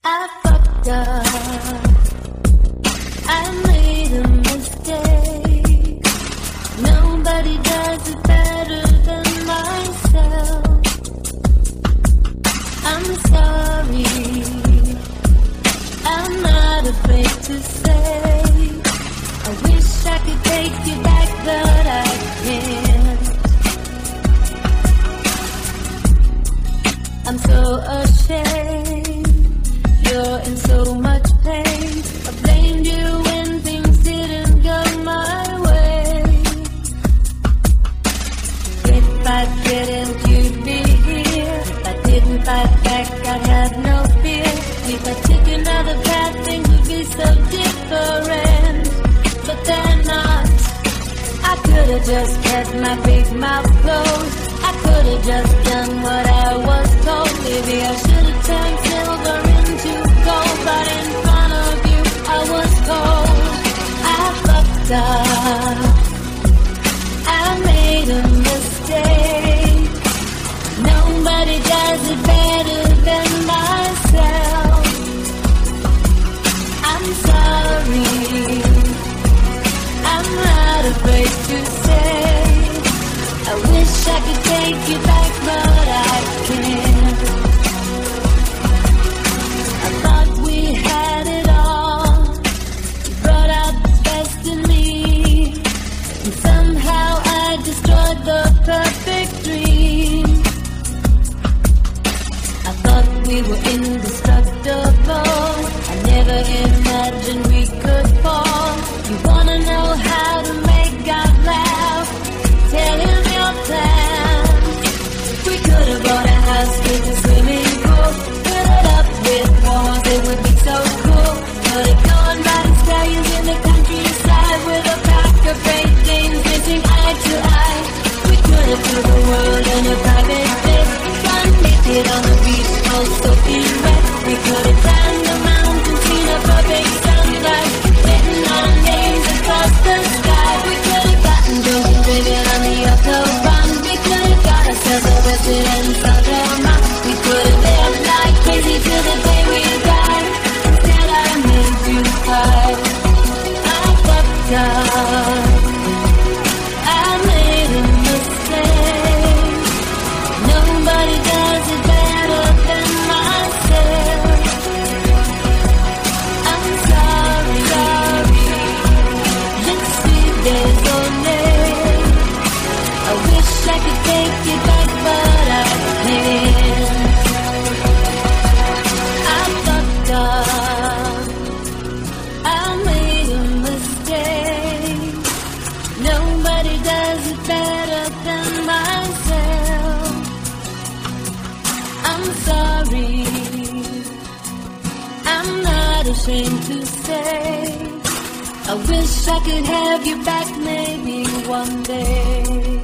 I fucked up. I made a mistake. Nobody does it better than myself. I'm sorry. I'm not afraid to say. I wish I could take you back, but I can't. I'm so ashamed. You're in so much pain. I blamed you when things didn't go my way. If I didn't, you'd be here. If I didn't fight back, I'd have no fear. If I took another path, things would be so different. But they're not. I could've just kept my big mouth closed. I could've just done what I was told. Maybe I should've turned silver into gold, but in front of you I was cold. I fucked up. I made a mistake. Nobody does it better than myself. I'm sorry. I'm not afraid to say. I wish I could take you back, but I can't. I thought we had it all. You brought out the best in me, and somehow I destroyed the perfect dream. I thought we were indestructible. I never imagined we could fall. You wanna know how to make God laugh? Tell him your plans. We could have bought a house with a swimming pool, fill it up with walls, it would be so cool. Could have gone riding stallions in the countryside with a pack of Great Danes missing eye to eye. We could have toured the world in a private jet, run naked on the beach, all soaking wet. We could have climbed the mountain, seen a perfect sunrise, written our names across the sky. We could have gotten drunk and driven on the autobahn. We could have got ourselves arrested and sold our mouth. We could have lived like crazy till the day we die. Instead I made you cry. I fucked up. I made a mistake. Nobody does it better than myself. I'm sorry, sorry. Let's see, there's no name. I wish I could take you back, but I can't. I fucked up. I made a mistake. Nobody does it better than myself. I'm sorry. I'm not ashamed to say. I wish I could have you back maybe one day.